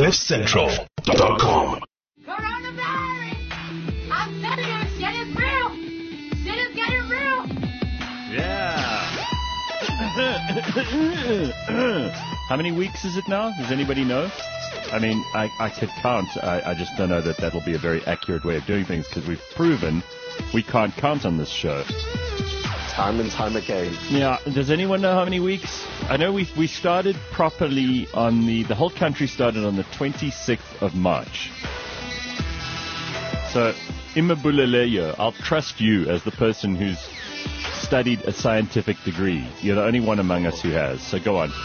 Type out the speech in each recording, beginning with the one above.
CliffCentral.com. Coronavirus! I'm telling you, shit is real! Shit is getting real! Yeah. How many weeks is it now? Does anybody know? I mean, I could count. I just don't know that that'll be a very accurate way of doing things because we've proven we can't count on this show. Time and time again. Yeah. Does anyone know how many weeks? I know we started properly on the whole country started on the 26th of March. So, Imabuleleyo, I'll trust you as the person who's studied a scientific degree. You're the only one among us who has. So go on.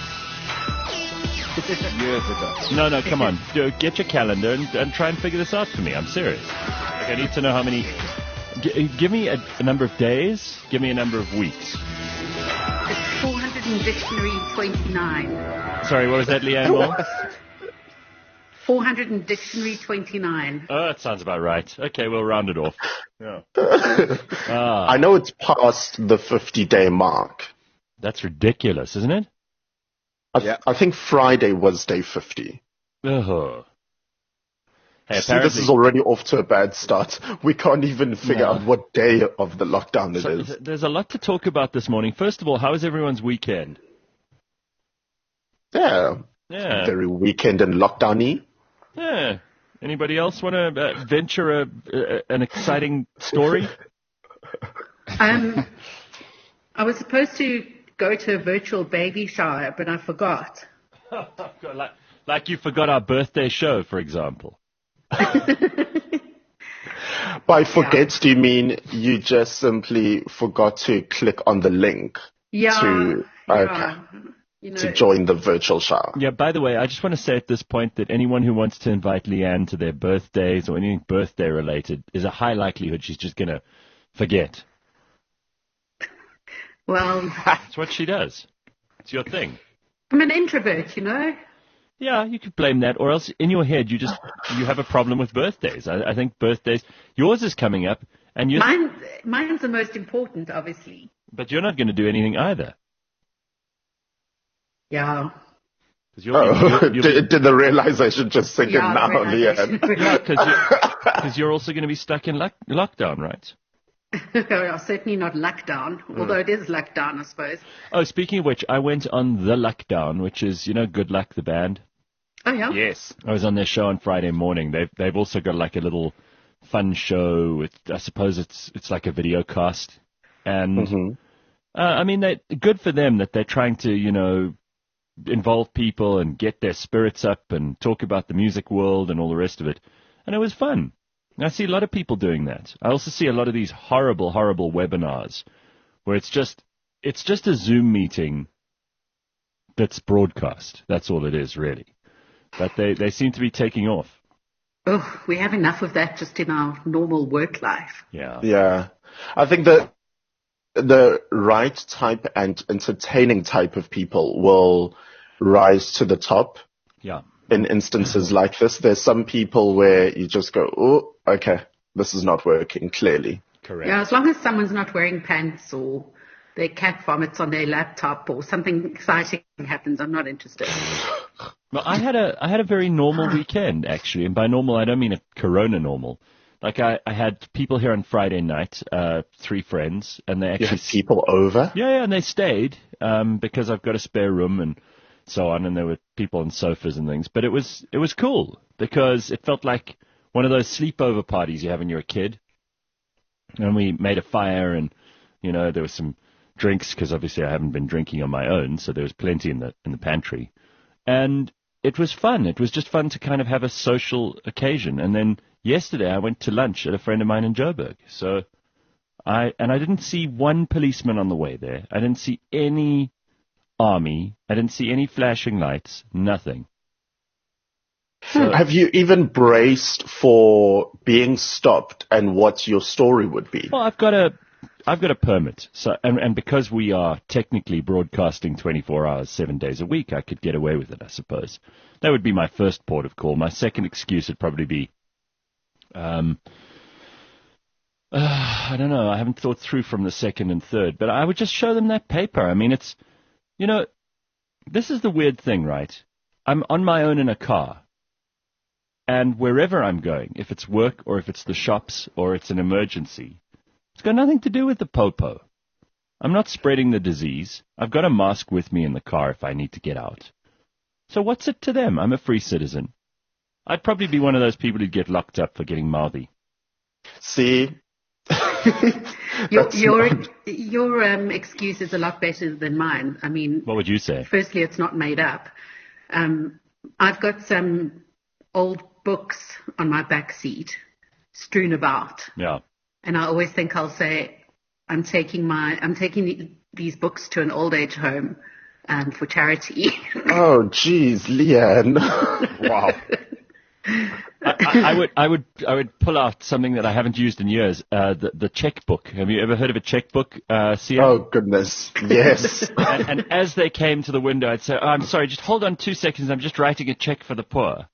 Years ago. No, come on. Get your calendar and try and figure this out for me. I'm serious. Like, I need to know how many... give me a number of days. Give me a number of weeks. It's 400 in dictionary 29. Sorry, what was that, Leanne Moore? 400 in dictionary 29. Oh, that sounds about right. Okay, we'll round it off. Yeah. I know it's past the 50-day mark. That's ridiculous, isn't it? I think Friday was day 50. Oh. Hey, See, this is already off to a bad start. We can't even figure out what day of the lockdown it is. There's a lot to talk about this morning. First of all, how was everyone's weekend? Yeah. Very weekend and lockdown-y. Yeah. Anybody else want to venture an exciting story? I was supposed to go to a virtual baby shower, but I forgot. Like you forgot our birthday show, for example. By forget, do you mean you just simply forgot to click on the link to join the virtual shower? Yeah, by the way, I just want to say at this point that anyone who wants to invite Leanne to their birthdays or anything birthday related is a high likelihood she's just going to forget. Well, that's what she does. It's your thing. I'm an introvert, you know. Yeah, you could blame that, or else in your head you have a problem with birthdays. I think birthdays. Yours is coming up, and mine's the most important, obviously. But you're not going to do anything either. Yeah. Did the realization just sink in now, Leanne? Because you're also going to be stuck in lockdown, right? Certainly not lockdown, although it is lockdown, I suppose. Oh, speaking of which, I went on The Lockdown, which is, Good Luck, the band. Oh, yeah? Yes. I was on their show on Friday morning. They've also got like a little fun show with, I suppose it's like a video cast. And, I mean, good for them that they're trying to, involve people and get their spirits up and talk about the music world and all the rest of it. And it was fun. I see a lot of people doing that. I also see a lot of these horrible, horrible webinars where it's just a Zoom meeting that's broadcast. That's all it is, really. But they seem to be taking off. Oh, we have enough of that just in our normal work life. Yeah. Yeah. I think that the right type and entertaining type of people will rise to the top. Yeah. In instances like this, there's some people where you just go, oh, okay, this is not working, clearly. Correct. Yeah, as long as someone's not wearing pants or their cat vomits on their laptop or something exciting happens, I'm not interested. Well, I had a very normal weekend, actually. And by normal, I don't mean a corona normal. Like, I had people here on Friday night, 3 friends, and they actually... You had people over? Yeah, and they stayed, because I've got a spare room and so on, and there were people on sofas and things. But it was cool, because it felt like one of those sleepover parties you have when you're a kid. And we made a fire, and, there was some drinks, because obviously I haven't been drinking on my own, so there was plenty in the pantry. And it was fun. It was just fun to kind of have a social occasion. And then yesterday I went to lunch at a friend of mine in Joburg. So I didn't see one policeman on the way there. I didn't see any army. I didn't see any flashing lights. Nothing. So, have you even braced for being stopped and what your story would be? Well, I've got a permit. So and because we are technically broadcasting 24 hours, 7 days a week, I could get away with it, I suppose. That would be my first port of call. My second excuse would probably be, I don't know. I haven't thought through from the second and third, but I would just show them that paper. I mean, it's, this is the weird thing, right? I'm on my own in a car. And wherever I'm going, if it's work or if it's the shops or it's an emergency, it's got nothing to do with the popo. I'm not spreading the disease. I've got a mask with me in the car if I need to get out. So what's it to them? I'm a free citizen. I'd probably be one of those people who'd get locked up for getting mouthy. See? Your excuse is a lot better than mine. I mean, what would you say? Firstly, it's not made up. I've got some old books on my back seat strewn about. Yeah. And I always think I'll say, I'm taking these books to an old age home for charity. Oh, geez, Leanne. Wow. I would pull out something that I haven't used in years, the checkbook. Have you ever heard of a checkbook, Sia? Oh, goodness, yes. and as they came to the window, I'd say, oh, I'm sorry, just hold on 2 seconds, I'm just writing a check for the poor.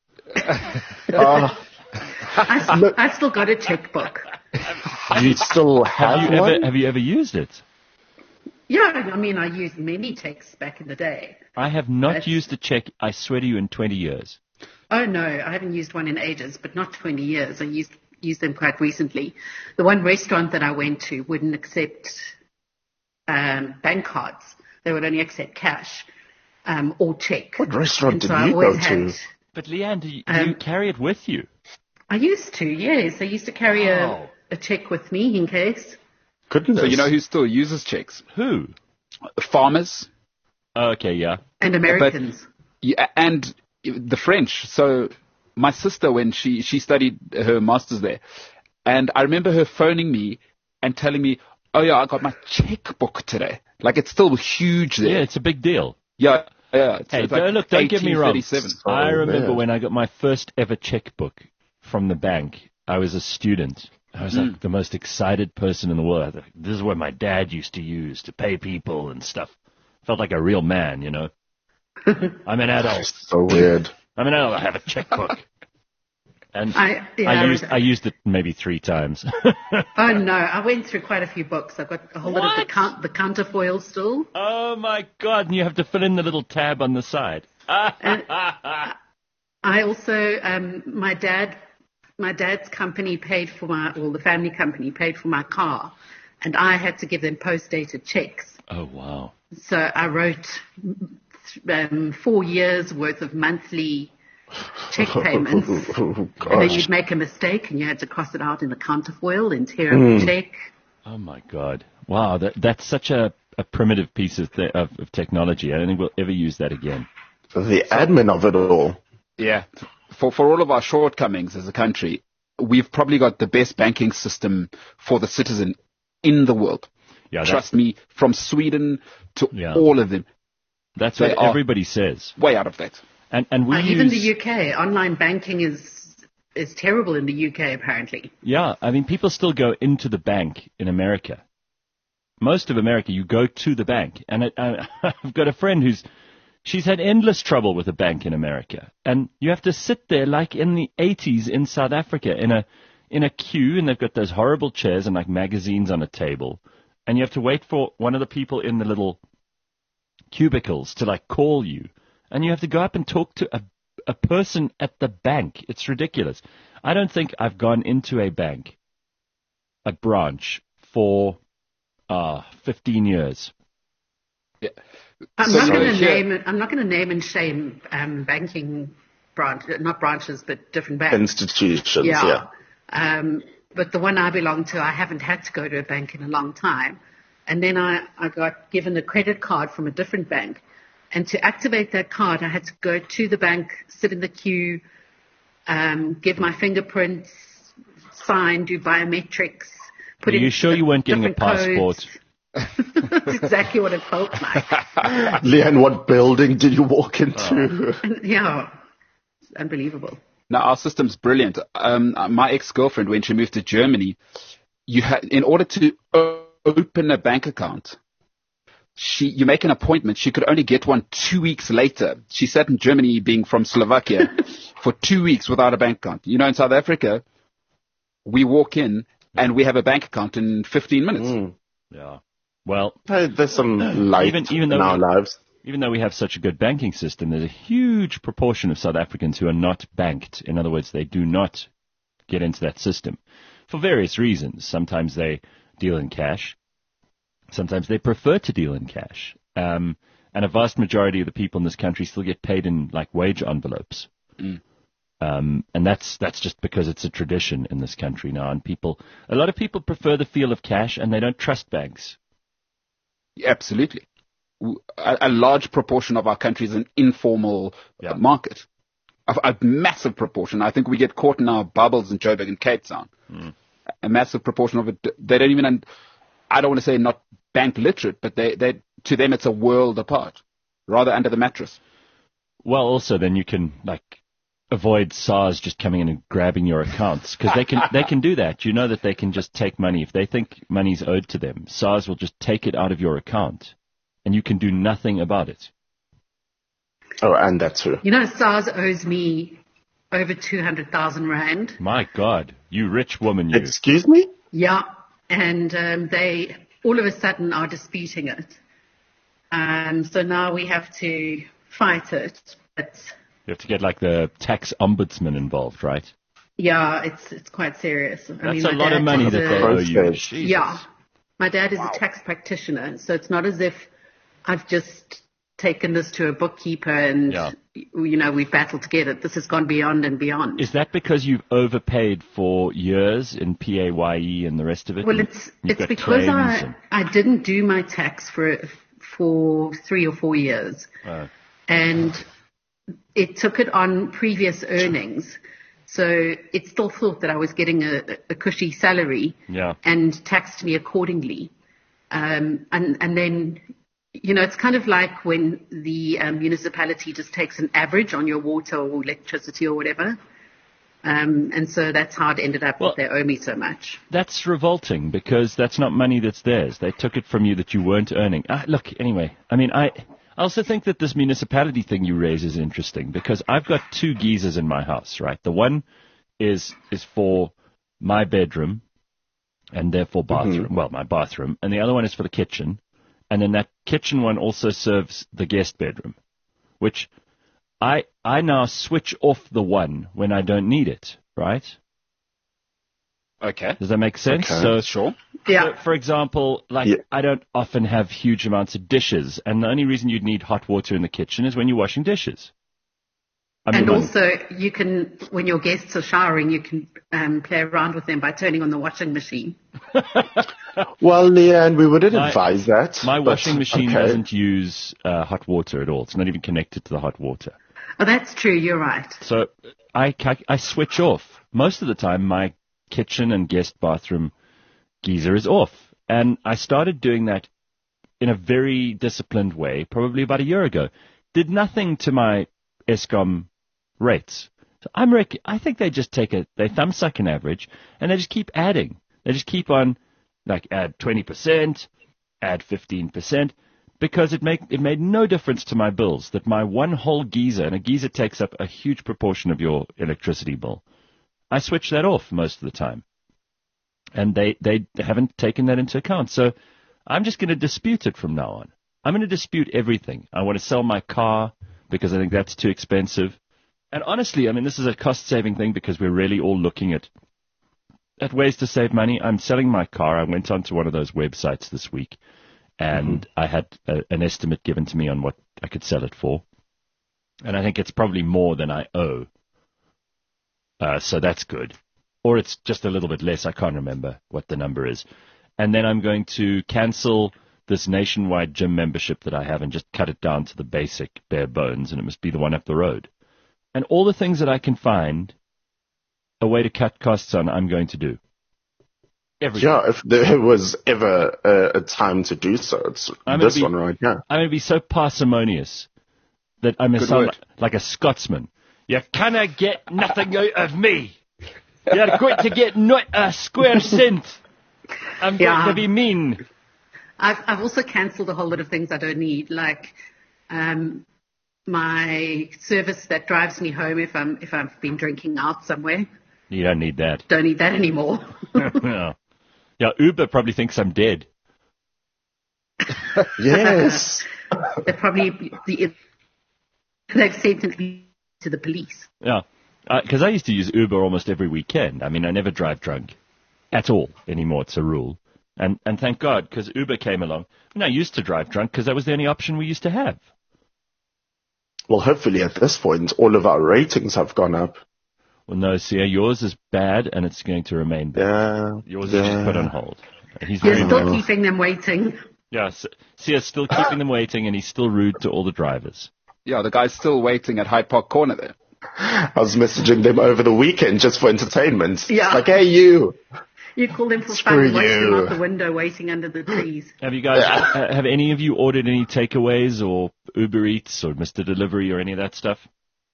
I still got a checkbook. You still have one? Have you ever used it? Yeah, I mean, I used many checks back in the day. I have not used a check, I swear to you, in 20 years. Oh, no, I haven't used one in ages, but not 20 years. I used them quite recently. The one restaurant that I went to wouldn't accept bank cards. They would only accept cash or check. What restaurant did you go to? But Leanne, do you carry it with you? I used to, yes. I used to carry a check with me in case. Goodness. So you know who still uses checks? Who? Farmers. Oh, okay, yeah. And Americans. And the French. So my sister, when she studied her master's there, and I remember her phoning me and telling me, oh yeah, I got my checkbook today. Like, it's still huge there. Yeah, it's a big deal. Yeah. Hey, like look, don't get me wrong. I remember man. when I got my first ever checkbook from the bank. I was a student. I was like the most excited person in the world. Like, this is what my dad used to use to pay people and stuff. Felt like a real man, you know. I'm an adult. So weird. I'm an adult. I have a checkbook. And I used it maybe 3 times. Oh, no. I went through quite a few books. I've got a whole lot of the counterfoil still. Oh, my God. And you have to fill in the little tab on the side. I also, my dad's company paid for the family company paid for my car, and I had to give them post-dated checks. Oh, wow. So I wrote 4 years worth of monthly check payments, and then you'd make a mistake and you had to cross it out in the counterfoil and tear up the check. Oh, my God. Wow, that's such a primitive piece of technology. I don't think we'll ever use that again. The admin of it all. Yeah. For all of our shortcomings as a country, we've probably got the best banking system for the citizen in the world. Yeah, Trust me, from Sweden to all of them. That's what everybody says. Way out of that. And we even the UK, online banking is terrible in the UK, apparently. Yeah, I mean, people still go into the bank in America. Most of America, you go to the bank. And I've got a friend she's had endless trouble with a bank in America. And you have to sit there like in the 80s in South Africa in a queue, and they've got those horrible chairs and like magazines on a table. And you have to wait for one of the people in the little cubicles to like call you. And you have to go up and talk to a person at the bank. It's ridiculous. I don't think I've gone into a branch for 15 years. Yeah. I'm not going to name and shame banking not branches, but different banks. Institutions, yeah. But the one I belong to, I haven't had to go to a bank in a long time. And then I got given a credit card from a different bank. And to activate that card, I had to go to the bank, sit in the queue, give my fingerprints, sign, do biometrics. Are you sure you weren't getting a passport? That's exactly what it felt like. Leanne, what building did you walk into? Yeah, it's unbelievable. Now, our system's brilliant. My ex-girlfriend, when she moved to Germany, in order to open a bank account, you make an appointment. She could only get one 2 weeks later. She sat in Germany, being from Slovakia, for 2 weeks without a bank account. You know, in South Africa, we walk in and we have a bank account in 15 minutes. Yeah. Well, there's some light in our lives. even though we have such a good banking system, there's a huge proportion of South Africans who are not banked. In other words, they do not get into that system for various reasons. Sometimes they deal in cash. Sometimes they prefer to deal in cash. And a vast majority of the people in this country still get paid in like wage envelopes. And that's just because it's a tradition in this country now. And a lot of people prefer the feel of cash, and they don't trust banks. Absolutely. A large proportion of our country is an informal market. A massive proportion. I think we get caught in our bubbles in Joburg and Cape Town. A massive proportion of it, they don't even, I don't want to say not bank literate, but to them it's a world apart, rather under the mattress. Well, also then you can avoid SARS just coming in and grabbing your accounts, because they can do that. You know that they can just take money. If they think money's owed to them, SARS will just take it out of your account, and you can do nothing about it. Oh, and that's true. You know, SARS owes me over 200,000 rand. My God, you rich woman, you. Excuse me? Yeah, and they all of a sudden are disputing it. So now we have to fight it. But you have to get the tax ombudsman involved, right? Yeah, it's quite serious. That's a lot of money that they owe you. Jesus. Yeah. My dad is a tax practitioner, so it's not as if I've just taken this to a bookkeeper and, we've battled to get it. This has gone beyond and beyond. Is that because you've overpaid for years in PAYE and the rest of it? Well, it's because I didn't do my tax for 3 or 4 years. And it took it on previous earnings. So it still thought that I was getting a cushy salary and taxed me accordingly. And then, it's kind of like when the municipality just takes an average on your water or electricity or whatever. And so that's how it ended up that they owe me so much. That's revolting, because that's not money that's theirs. They took it from you that you weren't earning. Look, anyway, I also think that this municipality thing you raise is interesting, because I've got 2 geysers in my house, right? The one is for my bedroom and therefore bathroom, my bathroom, and the other one is for the kitchen. And then that kitchen one also serves the guest bedroom, which I now switch off the one when I don't need it, right? Okay. Does that make sense? Okay. So, sure. Yeah. For example, I don't often have huge amounts of dishes, and the only reason you'd need hot water in the kitchen is when you're washing dishes. And also, you can, when your guests are showering, you can play around with them by turning on the washing machine. Well, Leanne, we wouldn't advise that. My washing machine doesn't use hot water at all. It's not even connected to the hot water. Oh, that's true. You're right. So I switch off. Most of the time, my kitchen and guest bathroom geyser is off. And I started doing that in a very disciplined way probably about a year ago. Did nothing to my Eskom rates. So I think they just they thumbsuck an average, and they just keep adding. They just keep on, add 20%, add 15%, because it made no difference to my bills that my one whole geyser, and a geyser takes up a huge proportion of your electricity bill, I switch that off most of the time. And they haven't taken that into account. So I'm just going to dispute it from now on. I'm going to dispute everything. I want to sell my car because I think that's too expensive. And honestly, this is a cost-saving thing because we're really all looking at ways to save money. I'm selling my car. I went onto one of those websites this week, and I had an estimate given to me on what I could sell it for. And I think it's probably more than I owe. So that's good. Or it's just a little bit less. I can't remember what the number is. And then I'm going to cancel this nationwide gym membership that I have and just cut it down to the basic bare bones, and it must be the one up the road. And all the things that I can find a way to cut costs on, I'm going to do. Everything. Yeah, if there was ever a time to do so, it's this one right now. I'm going to be so parsimonious that I'm going to sound like a Scotsman. You cannot get nothing out of me. You're going to get not a square cent. I'm going to be mean. I've also cancelled a whole lot of things I don't need, like my service that drives me home if I've been drinking out somewhere. You don't need that. Don't need that anymore. Yeah, Uber probably thinks I'm dead. Yes. they've sent me to the police. Yeah, because I used to use Uber almost every weekend. I mean, I never drive drunk at all anymore. It's a rule. And thank God, because Uber came along. And I used to drive drunk because that was the only option we used to have. Well, hopefully at this point, all of our ratings have gone up. Well, no, Sia, yours is bad, and it's going to remain bad. Yeah. Yours is just put on hold. He's You're very still rude. keeping them waiting. Yeah, Sia's still keeping them waiting, and he's still rude to all the drivers. Yeah, the guy's still waiting at Hyde Park Corner there. I was messaging them over the weekend just for entertainment. Yeah. Like, hey, you. You call them for Screw fun, watch them you. out the window waiting under the trees. Have you guys, have any of you ordered any takeaways or Uber Eats or Mr. Delivery or any of that stuff?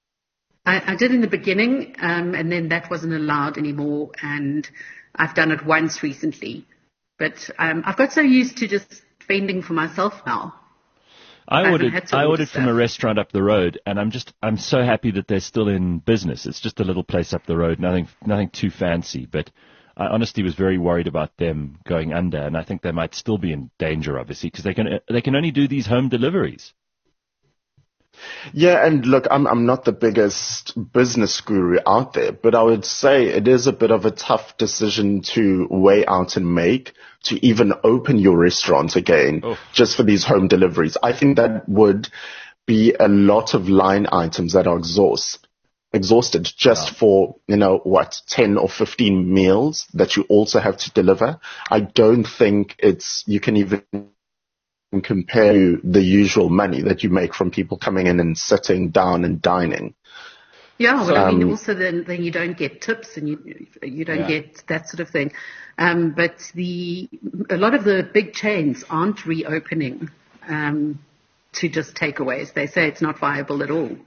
I did in the beginning, and then that wasn't allowed anymore, and I've done it once recently. But I've got so used to just fending for myself now. I ordered order from a restaurant up the road, and I'm so happy that they're still in business. It's just a little place up the road, nothing too fancy, but I honestly was very worried about them going under, and I think they might still be in danger, obviously, because they can only do these home deliveries. Yeah, and look, I'm not the biggest business guru out there, but I would say it is a bit of a tough decision to weigh out and make to even open your restaurant again just for these home deliveries. I think that would be a lot of line items that are exhausted just for, 10 or 15 meals that you also have to deliver. I don't think you can even compare to the usual money that you make from people coming in and sitting down and dining. Yeah, well, I mean, also then you don't get tips and you don't get that sort of thing. But a lot of the big chains aren't reopening to just takeaways. They say it's not viable at all.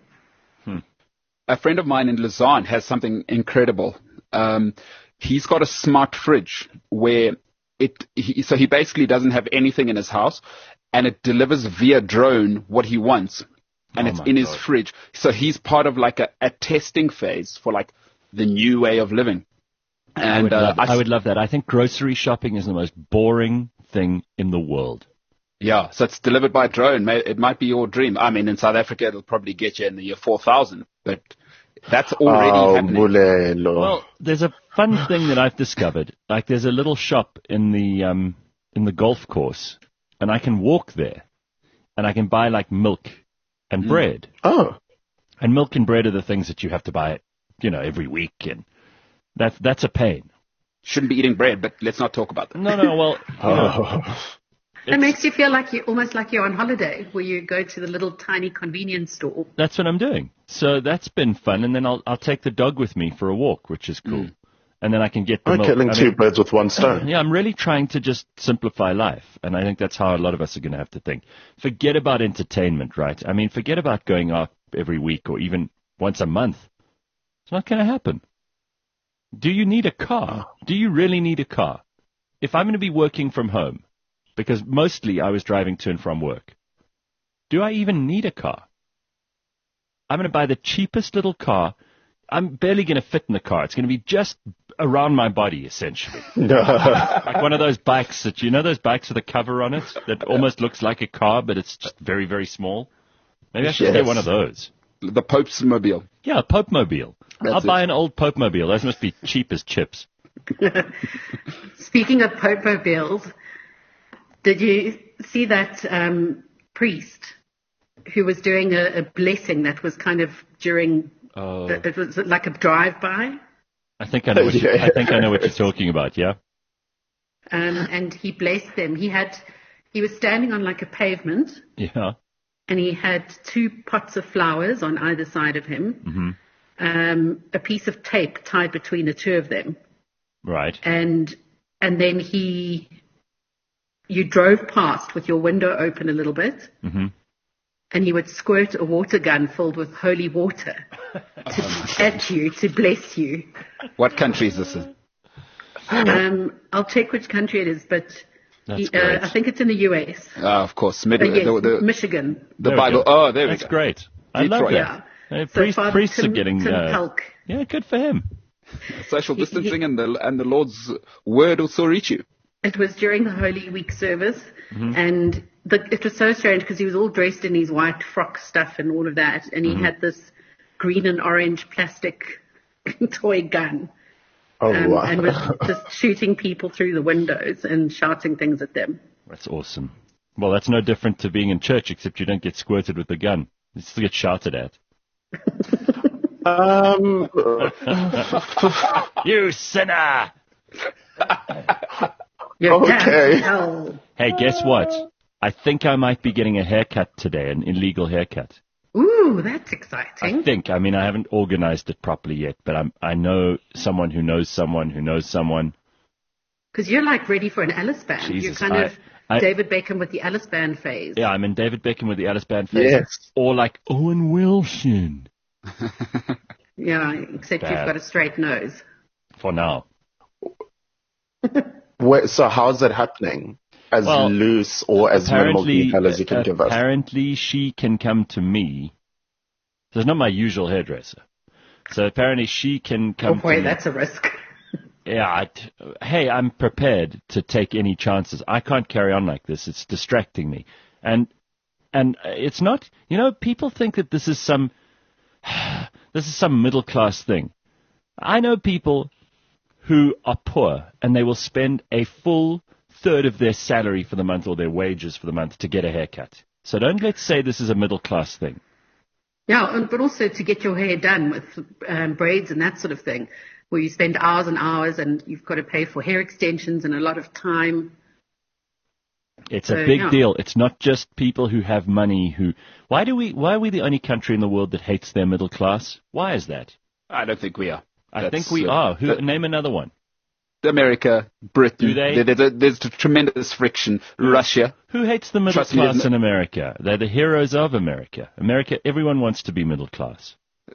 A friend of mine in Lausanne has something incredible. He's got a smart fridge where so he basically doesn't have anything in his house, and it delivers via drone what he wants, and it's in his fridge. So he's part of like a testing phase for like the new way of living. And I would love that. I think grocery shopping is the most boring thing in the world. Yeah, so it's delivered by drone. It might be your dream. I mean, in South Africa, it'll probably get you in the year 4000, but that's already happening. Well, there's a fun thing that I've discovered. Like, there's a little shop in the golf course, and I can walk there, and I can buy like milk and bread. Oh, and milk and bread are the things that you have to buy, every week, and that's a pain. Shouldn't be eating bread, but let's not talk about that. No. Well, it makes you feel like almost like you're on holiday, where you go to the little tiny convenience store. That's what I'm doing. So that's been fun, and then I'll take the dog with me for a walk, which is cool. And then I can get the milk. Killing two birds with one stone. Yeah, I'm really trying to just simplify life, and I think that's how a lot of us are going to have to think. Forget about entertainment, right? I mean, forget about going out every week or even once a month. It's not going to happen. Do you need a car? Do you really need a car? If I'm going to be working from home, because mostly I was driving to and from work, do I even need a car? I'm going to buy the cheapest little car. I'm barely going to fit in the car. It's going to be just around my body, essentially. Like one of those bikes those bikes with a cover on it that almost looks like a car, but it's just very, very small. Maybe I should get one of those. The Pope's Mobile. Yeah, a Pope Mobile. I'll buy an old Pope Mobile. Those must be cheap as chips. Speaking of Pope Mobiles, did you see that priest who was doing a blessing that was kind of during, it was like a drive-by? I think I know what you're talking about, yeah. And he blessed them. He was standing on like a pavement. Yeah. And he had 2 pots of flowers on either side of him. Mm-hmm. A piece of tape tied between the 2 of them. Right. And then you drove past with your window open a little bit, and he would squirt a water gun filled with holy water at you to bless you. What country is this in? I'll check which country it is, but I think it's in the US. Of course, Michigan. The Bible. Oh, there we go. That's great. I love that. Yeah. Priests are getting. Tim Pelk. Yeah, good for him. Social distancing and the Lord's word will still reach you. It was during the Holy Week service, and it was so strange because he was all dressed in his white frock stuff and all of that, and he had this green and orange plastic toy gun. Oh, wow. And was just shooting people through the windows and shouting things at them. That's awesome. Well, that's no different to being in church, except you don't get squirted with the gun. You still get shouted at. You sinner! You're Okay. damned to hell. Hey, guess what? I think I might be getting a haircut today, an illegal haircut. Ooh, that's I exciting. think. I mean, I haven't organized it properly yet, but I know someone who knows someone who knows someone. Because you're like ready for an Alice band. Jesus, you're kind of I- David Beckham with the Alice band phase. Yeah, I'm in David Beckham with the Alice Band phase. Yes. Or like Owen Wilson. Yeah, except Bad. you've got a straight nose. For now. Wait, so how's it happening? As Well, loose or as minimal detail as you can give us? Apparently she can come to me. So it's not my usual hairdresser. So apparently she can Oh come to boy, me. that's a risk. Yeah, hey, I'm prepared to take any chances. I can't carry on like this. It's distracting me. And it's not, people think that this is some middle class thing. I know people who are poor and they will spend a full third of their salary for the month or their wages for the month to get a haircut. So don't let's say this is a middle class thing. Yeah, but also to get your hair done with braids and that sort of thing, where you spend hours and hours and you've got to pay for hair extensions and a lot of time. It's So, a big yeah. deal. It's not just people who have money who. Why are we the only country in the world that hates their middle class? Why is that? I don't think we are. I That's, think we are. Name another one. America, Britain. Do they? There's tremendous friction. Russia. Who hates the middle Trust me, class isn't in it? America? They're the heroes of America. Everyone wants to be middle class.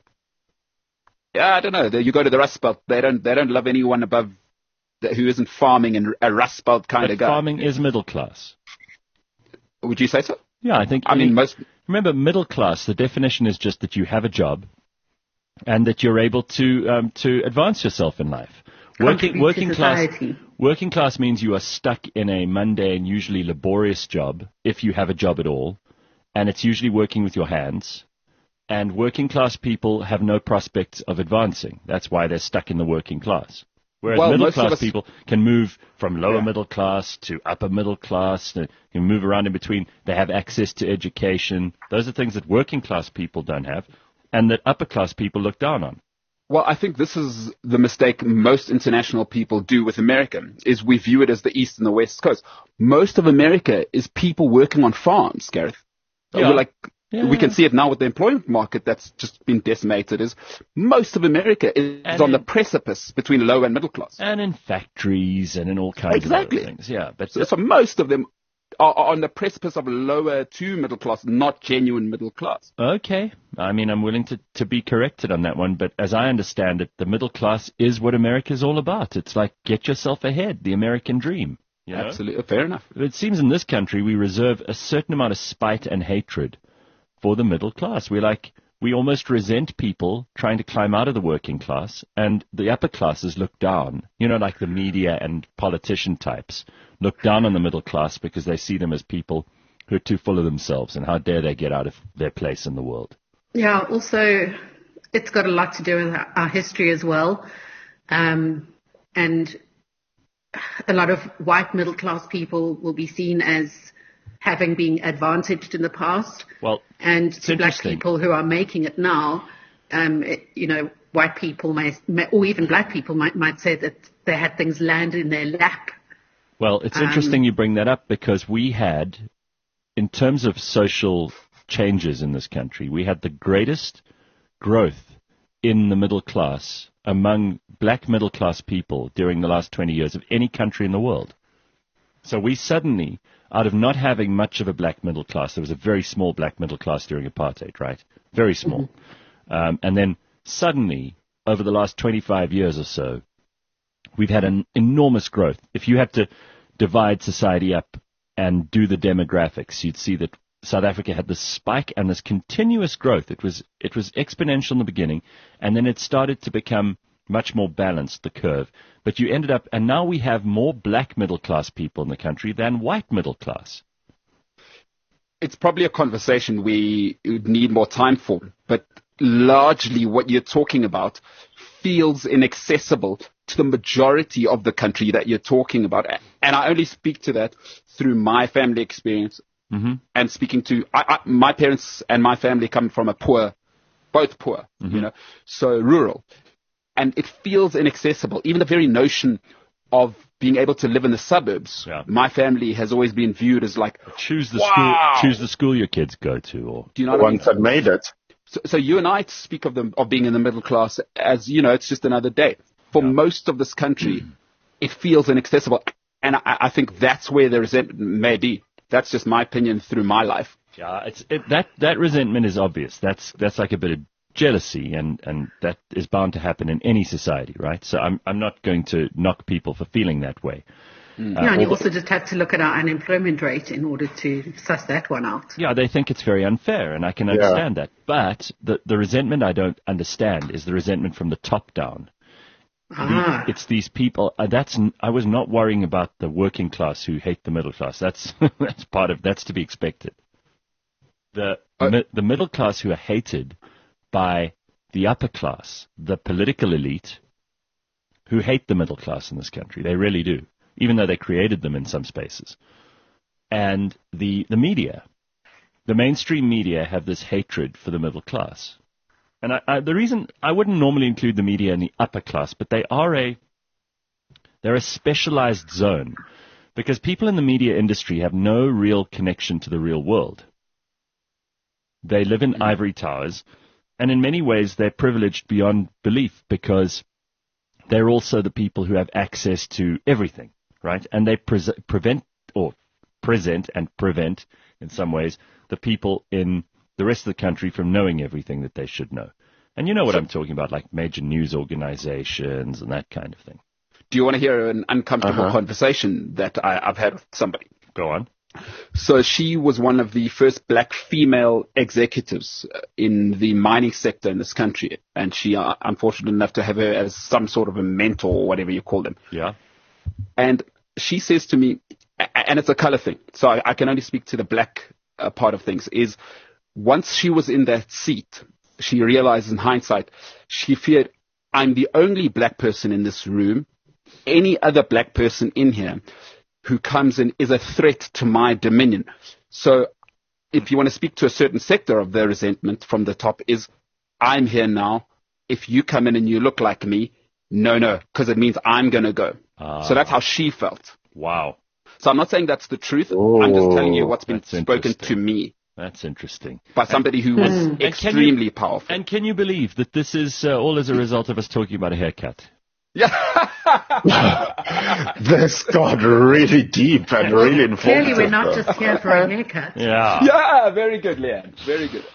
Yeah, I don't know. You go to the Rust Belt. They don't love anyone above who isn't farming and a Rust Belt kind But of guy. farming is middle class. Would you say so? Yeah, I think. I mean, most. Remember, middle class. The definition is just that you have a job, and that you're able to advance yourself in life. Contribute to society. Working class means you are stuck in a mundane, usually laborious job, if you have a job at all, and it's usually working with your hands. And working class people have no prospects of advancing. That's why they're stuck in the working class. Whereas Well, middle most of class us- people can move from lower Yeah. middle class to upper middle class. They can move around in between. They have access to education. Those are things that working class people don't have, and that upper class people look down on. Well, I think this is the mistake most international people do with America, is we view it as the East and the West Coast. Most of America is people working on farms, Gareth. Yeah. We can see it now with the employment market that's just been decimated, is most of America is And on the in- precipice between low and middle class. And in factories and in all kinds Exactly. of other things. Yeah, but So most of them are on the precipice of lower to middle class, not genuine middle class. okay. I mean, I'm willing to be corrected on that one, but as I understand it, the middle class is what America's all about. It's like get yourself ahead, the American dream. You know? Absolutely. Fair enough. It seems in this country we reserve a certain amount of spite and hatred for the middle class. We almost resent people trying to climb out of the working class, and the upper classes look down. Like the media and politician types look down on the middle class because they see them as people who are too full of themselves, and how dare they get out of their place in the world. Yeah, also, it's got a lot to do with our history as well. And a lot of white middle class people will be seen as having been advantaged in the past. Well, And it's to black interesting. people who are making it now, white people may, or even black people might say that they had things land in their lap. Well, it's interesting you bring that up because we had, in terms of social changes in this country, we had the greatest growth in the middle class among black middle class people during the last 20 years of any country in the world. So we suddenly, out of not having much of a black middle class, there was a very small black middle class during apartheid, right? Very small. And then suddenly, over the last 25 years or so, we've had an enormous growth. If you had to divide society up and do the demographics, you'd see that South Africa had this spike and this continuous growth. It was exponential in the beginning, and then it started to become much more balanced, the curve. But you ended up, and now we have more black middle class people in the country than white middle class. it's probably a conversation we would need more time for, but largely what you're talking about feels inaccessible to the majority of the country that you're talking about. And I only speak to that through my family experience and speaking to my parents and my family come from both poor, so rural. And it feels inaccessible. Even the very notion of being able to live in the suburbs, my family has always been viewed as like, choose the school your kids go to, or do you know what I mean? Once I've made it. So you and I speak of being in the middle class as, it's just another day. For most of this country, it feels inaccessible. And I think that's where the resentment may be. That's just my opinion through my life. Yeah, that resentment is obvious. That's like a bit of jealousy, and that is bound to happen in any society, right? So I'm not going to knock people for feeling that way. And you also just have to look at our unemployment rate in order to suss that one out. Yeah, they think it's very unfair, and I can understand that. But the resentment I don't understand is the resentment from the top down. It's these people. I was not worrying about the working class who hate the middle class. That's that's to be expected. The middle class who are hated by the upper class, the political elite, who hate the middle class in this country. They really do, even though they created them in some spaces. And the media, the mainstream media, have this hatred for the middle class. And the reason I wouldn't normally include the media in the upper class, but they're a specialized zone, because people in the media industry have no real connection to the real world. They live in ivory towers, and in many ways they're privileged beyond belief, because they're also the people who have access to everything, right? And they present and prevent, in some ways, the people in the rest of the country from knowing everything that they should know. And you know what I'm talking about, like major news organizations and that kind of thing. Do you want to hear an uncomfortable conversation that I've had with somebody? Go on. So she was one of the first black female executives in the mining sector in this country. And she, I'm fortunate enough to have her as some sort of a mentor, or whatever you call them. Yeah. And she says to me, and it's a color thing, so I can only speak to the black part of things, is once she was in that seat, she realized in hindsight, she feared, I'm the only black person in this room. Any other black person in here who comes in is a threat to my dominion. So if you want to speak to a certain sector of the resentment from the top, is I'm here now. If you come in and you look like me, no, because it means I'm going to go. So that's how she felt. Wow. So I'm not saying that's the truth. I'm just telling you what's been spoken to me. That's interesting. By somebody who was extremely powerful. And can you believe that this is all as a result of us talking about a haircut? Yeah. This got really deep and really informative. Clearly we're not just here for a haircut. Yeah. Yeah, very good, Leanne. Very good.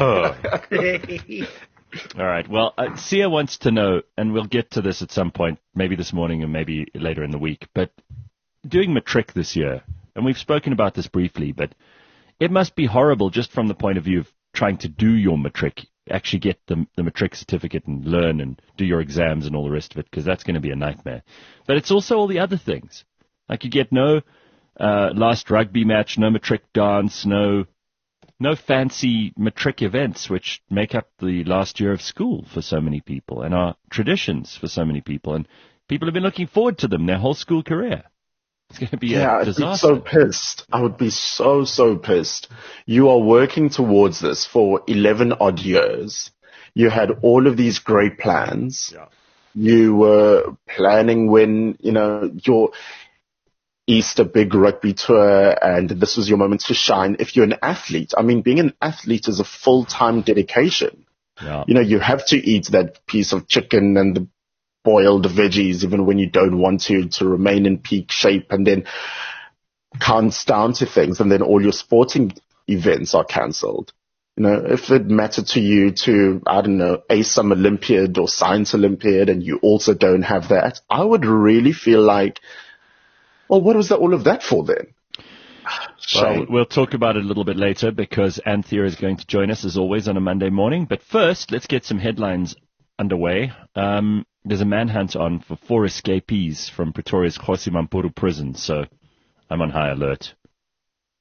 All right. Well, Sia wants to know, and we'll get to this at some point, maybe this morning and maybe later in the week, but doing matric this year, and we've spoken about this briefly, but it must be horrible just from the point of view of trying to do your matric, actually get the matric certificate and learn and do your exams and all the rest of it, because that's going to be a nightmare. But it's also all the other things. Like you get no last rugby match, no matric dance, no fancy matric events, which make up the last year of school for so many people and are traditions for so many people. And people have been looking forward to them their whole school career. It's going to be a disaster. I'd be so pissed. I would be so pissed. You are working towards this for 11 odd years. You had all of these great plans. Yeah. You were planning when, your Easter big rugby tour, and this was your moment to shine. If you're an athlete, being an athlete is a full-time dedication. Yeah. You have to eat that piece of chicken and the boiled veggies even when you don't want to remain in peak shape, and then counts down to things, and then all your sporting events are cancelled. If it mattered to you to, ace some Olympiad or science Olympiad, and you also don't have that, I would really feel like, well, what was all of that for then? Well, we'll talk about it a little bit later, because Anthea is going to join us as always on a Monday morning. But first, let's get some headlines underway. There's a manhunt on for 4 escapees from Pretoria's Kgosi Mampuru prison, so I'm on high alert.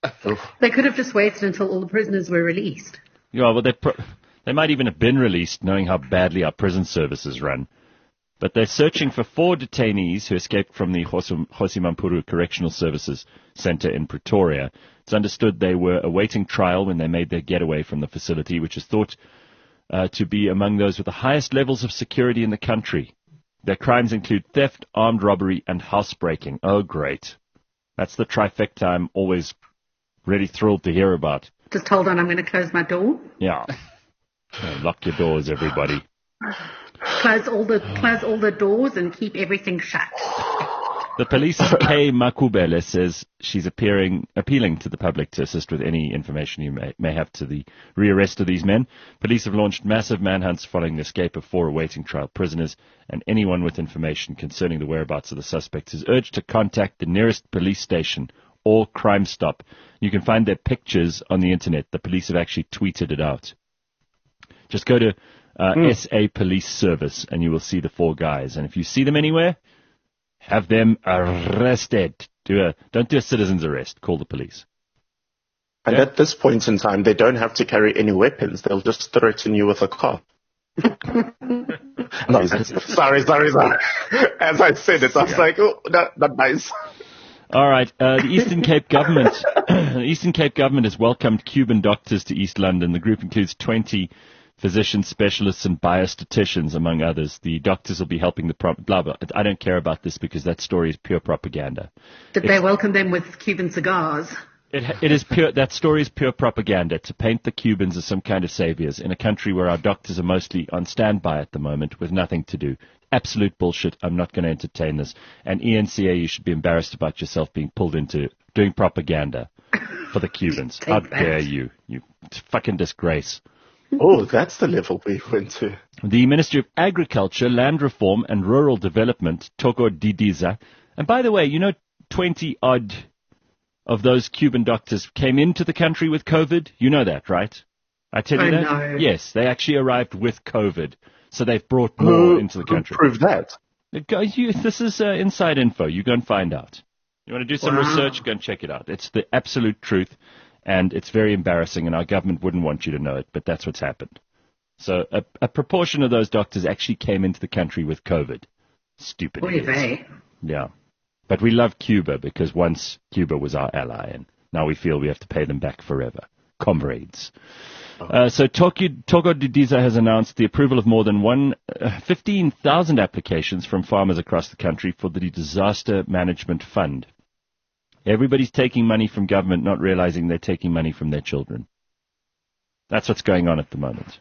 They could have just waited until all the prisoners were released. Yeah, well, they might even have been released, knowing how badly our prison services run. But they're searching for 4 detainees who escaped from the Hosimampuru Correctional Services Center in Pretoria. It's understood they were awaiting trial when they made their getaway from the facility, which is thought to be among those with the highest levels of security in the country. Their crimes include theft, armed robbery, and housebreaking. Oh, great. That's the trifecta I'm always really thrilled to hear about. Just hold on, I'm going to close my door. Yeah. Lock your doors, everybody. Close all the doors and keep everything shut. The police's Kay Makubele says she's appealing to the public to assist with any information you may have to the rearrest of these men. Police have launched massive manhunts following the escape of 4 awaiting trial prisoners, and anyone with information concerning the whereabouts of the suspects is urged to contact the nearest police station or Crime Stop. You can find their pictures on the internet. The police have actually tweeted it out. Just go to SA Police Service and you will see the 4 guys. And if you see them anywhere, have them arrested. Don't do a citizen's arrest. Call the police. And at this point in time, they don't have to carry any weapons. They'll just threaten you with a car. No, sorry. As I said it, I was like, oh, not nice. All right. The Eastern Cape government has welcomed Cuban doctors to East London. The group includes 20 physicians, specialists, and biostatisticians, among others. The doctors will be helping the blah, blah. I don't care about this because that story is pure propaganda. Did they welcome them with Cuban cigars? It is pure. That story is pure propaganda to paint the Cubans as some kind of saviors in a country where our doctors are mostly on standby at the moment with nothing to do. Absolute bullshit. I'm not going to entertain this. And ENCA, you should be embarrassed about yourself being pulled into doing propaganda for the Cubans. How dare you? You fucking disgrace. Oh, that's the level we went to. The Ministry of Agriculture, Land Reform and Rural Development, Toko Didiza. And by the way, 20-odd of those Cuban doctors came into the country with COVID. You know that, right? I tell you that? No. Yes, they actually arrived with COVID. So they've brought more into the country. Who proved that? This is inside info. You go and find out. You want to do some research? Go and check it out. It's the absolute truth. And it's very embarrassing, and our government wouldn't want you to know it, but that's what's happened. So a proportion of those doctors actually came into the country with COVID. Stupid idiots. Yeah. But we love Cuba because once Cuba was our ally, and now we feel we have to pay them back forever. Comrades. So Toko Didiza has announced the approval of more than 15,000 applications from farmers across the country for the Disaster Management Fund. Everybody's taking money from government, not realizing they're taking money from their children. That's what's going on at the moment.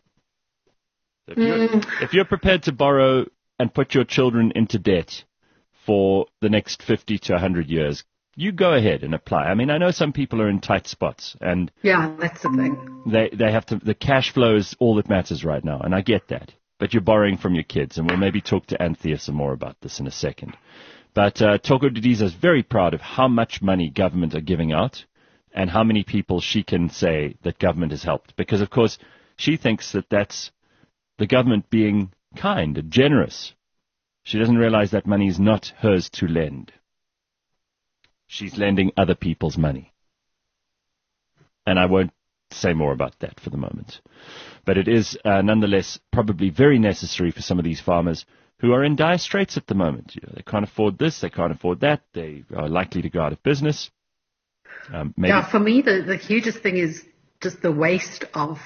If you're prepared to borrow and put your children into debt for the next 50 to 100 years, you go ahead and apply. I mean, I know some people are in tight spots, and yeah, that's the thing. They have to. The cash flow is all that matters right now, and I get that. But you're borrowing from your kids, and we'll maybe talk to Anthea some more about this in a second. But Toko Didiza is very proud of how much money government are giving out and how many people she can say that government has helped. Because, of course, she thinks that that's the government being kind and generous. She doesn't realize that money is not hers to lend. She's lending other people's money. And I won't say more about that for the moment. But it is nonetheless probably very necessary for some of these farmers who are in dire straits at the moment. They can't afford this, they can't afford that, they are likely to go out of business. Yeah, for me, the hugest thing is just the waste of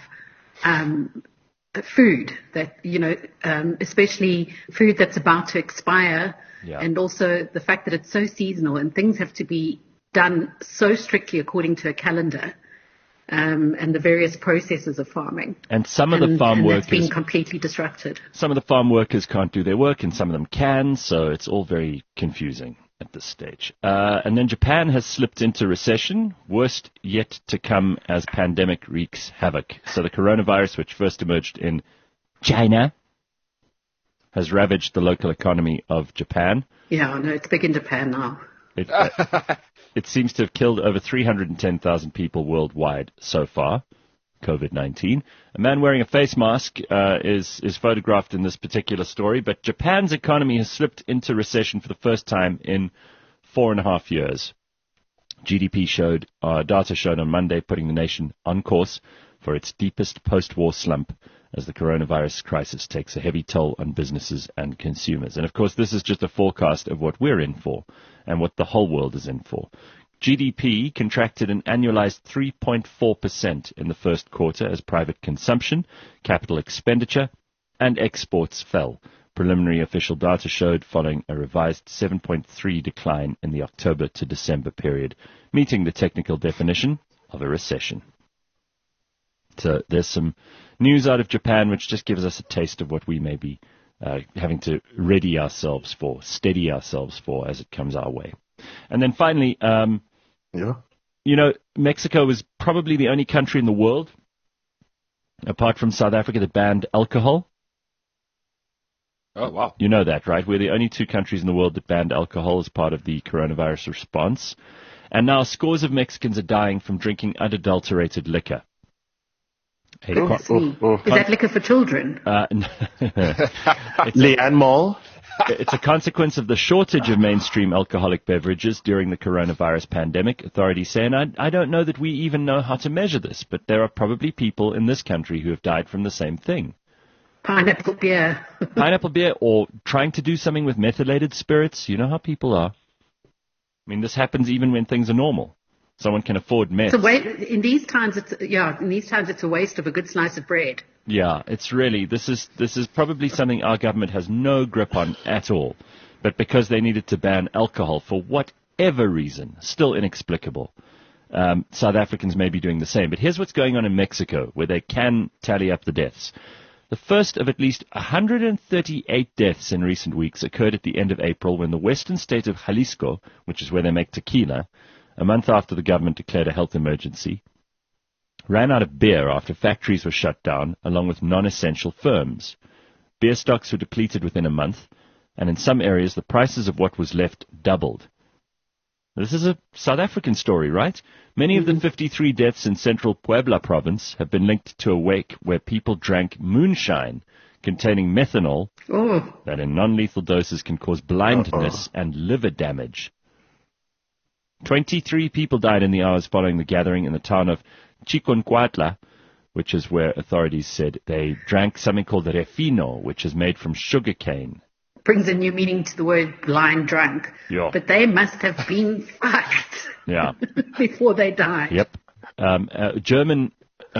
food that, especially food that's about to expire, and also the fact that it's so seasonal and things have to be done so strictly according to a calendar. And the various processes of farming. And some of the farm workers that's been completely disrupted. Some of the farm workers can't do their work and some of them can, so it's all very confusing at this stage. And then Japan has slipped into recession, worst yet to come as pandemic wreaks havoc. So the coronavirus, which first emerged in China, has ravaged the local economy of Japan. Yeah, no, it's big in Japan now. It seems to have killed over 310,000 people worldwide so far, COVID-19. A man wearing a face mask is photographed in this particular story, but Japan's economy has slipped into recession for the first time in 4.5 years. Data showed on Monday, putting the nation on course for its deepest post-war slump as the coronavirus crisis takes a heavy toll on businesses and consumers. And of course, this is just a forecast of what we're in for and what the whole world is in for. GDP contracted an annualized 3.4% in the first quarter as private consumption, capital expenditure, and exports fell. Preliminary official data showed following a revised 7.3 decline in the October to December period, meeting the technical definition of a recession. So there's some news out of Japan which just gives us a taste of what we may be having to steady ourselves for as it comes our way. And then finally, Mexico was probably the only country in the world, apart from South Africa, that banned alcohol. Oh, wow. You know that, right? We're the only two countries in the world that banned alcohol as part of the coronavirus response. And now scores of Mexicans are dying from drinking unadulterated liquor. Is that liquor for children? Leanne Mall. It's a consequence of the shortage of mainstream alcoholic beverages during the coronavirus pandemic, authorities say. And I don't know that we even know how to measure this, but there are probably people in this country who have died from the same thing. Pineapple beer. Pineapple beer, or trying to do something with methylated spirits. You know how people are. I mean, this happens even when things are normal. Someone can afford meth. In these times, it's a waste of a good slice of bread. Yeah, it's really, this is probably something our government has no grip on at all. But because they needed to ban alcohol for whatever reason, still inexplicable, South Africans may be doing the same. But here's what's going on in Mexico, where they can tally up the deaths. The first of at least 138 deaths in recent weeks occurred at the end of April when the western state of Jalisco, which is where they make tequila, a month after the government declared a health emergency, ran out of beer after factories were shut down, along with non-essential firms. Beer stocks were depleted within a month, and in some areas the prices of what was left doubled. This is a South African story, right? Many of the 53 deaths in central Puebla province have been linked to a wake where people drank moonshine containing methanol that in non-lethal doses can cause blindness and liver damage. 23 people died in the hours following the gathering in the town of Chiconcuatla, which is where authorities said they drank something called refino, which is made from sugarcane. Brings a new meaning to the word blind drunk. Yeah. But they must have been fucked before they died. Yep. German,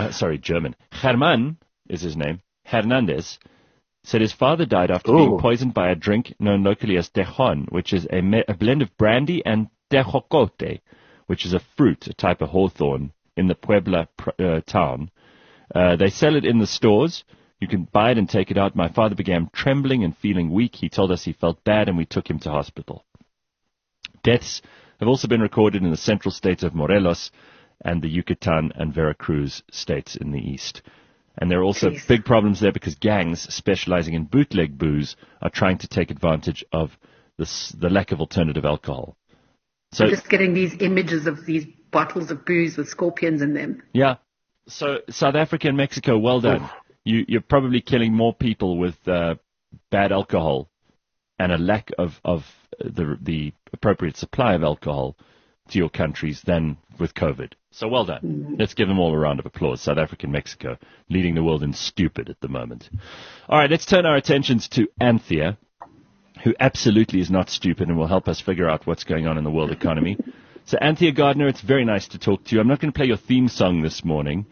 German is his name, Hernandez, said his father died after being poisoned by a drink known locally as tejon, which is a blend of brandy and tejocote, which is a fruit, a type of hawthorn, in the Puebla town. They sell it in the stores. You can buy it and take it out. My father began trembling and feeling weak. He told us he felt bad, and we took him to hospital. Deaths have also been recorded in the central states of Morelos and the Yucatan and Veracruz states in the east. And there are also big problems there because gangs specializing in bootleg booze are trying to take advantage of the lack of alternative alcohol. So I'm just getting these images of these bottles of booze with scorpions in them. Yeah. So South Africa and Mexico, well done. You're probably killing more people with bad alcohol and a lack of the appropriate supply of alcohol to your countries than with COVID. So well done. Mm-hmm. Let's give them all a round of applause. South Africa and Mexico leading the world in stupid at the moment. All right, let's turn our attentions to Anthea, who absolutely is not stupid and will help us figure out what's going on in the world economy. So Anthea Gardner, it's very nice to talk to you. I'm not going to play your theme song this morning,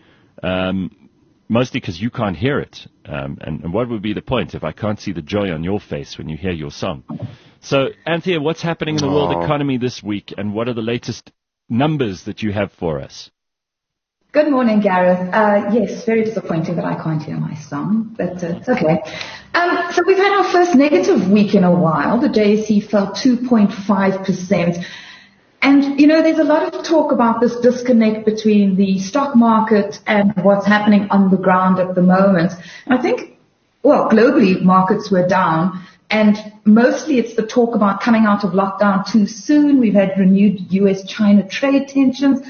mostly because you can't hear it. And what would be the point if I can't see the joy on your face when you hear your song? So, Anthea, what's happening in the world economy this week, and what are the latest numbers that you have for us? Good morning, Gareth. Yes, very disappointing that I can't hear my song, but it's okay. So we've had our first negative week in a while. The JSE fell 2.5%. And, there's a lot of talk about this disconnect between the stock market and what's happening on the ground at the moment. And I think, globally, markets were down. And mostly it's the talk about coming out of lockdown too soon. We've had renewed US-China trade tensions.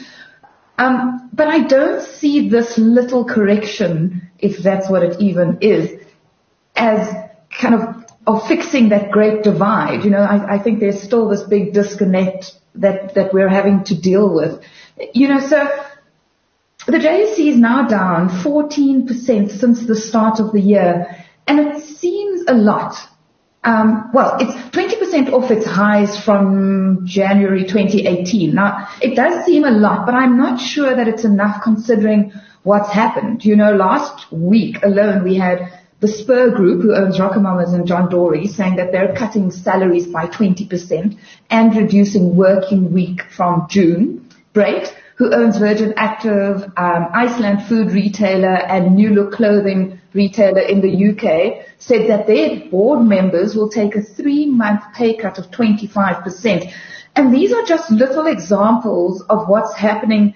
But I don't see this little correction, if that's what it even is, as kind of fixing that great divide. I think there's still this big disconnect that we're having to deal with. So the JSE is now down 14% since the start of the year, and it seems a lot. It's 20% off its highs from January 2018. Now, it does seem a lot, but I'm not sure that it's enough considering what's happened. Last week alone we had the Spur Group, who owns Rockefeller and John Dory, saying that they're cutting salaries by 20% and reducing working week from June. Brait, who owns Virgin Active, Iceland food retailer, and New Look clothing retailer in the UK, said that their board members will take a 3-month pay cut of 25%. And these are just little examples of what's happening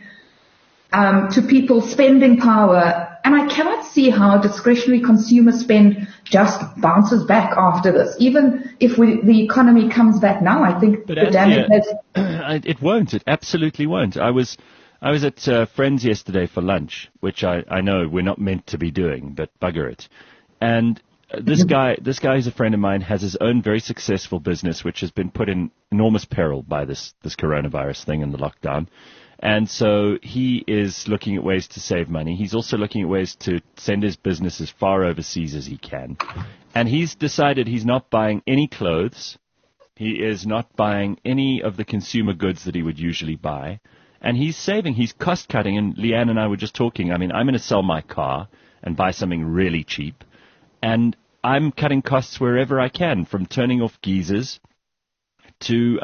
to people's spending power. And I cannot see how discretionary consumer spend just bounces back after this. Even if the economy comes back now, I think the damage has... It won't. It absolutely won't. I was at Friends yesterday for lunch, which I know we're not meant to be doing, but bugger it. And this guy is a friend of mine, has his own very successful business, which has been put in enormous peril by this coronavirus thing and the lockdown. And so he is looking at ways to save money. He's also looking at ways to send his business as far overseas as he can. And he's decided he's not buying any clothes. He is not buying any of the consumer goods that he would usually buy. And he's saving, he's cost cutting. And Leanne and I were just talking. I mean, I'm going to sell my car and buy something really cheap. And I'm cutting costs wherever I can, from turning off geysers to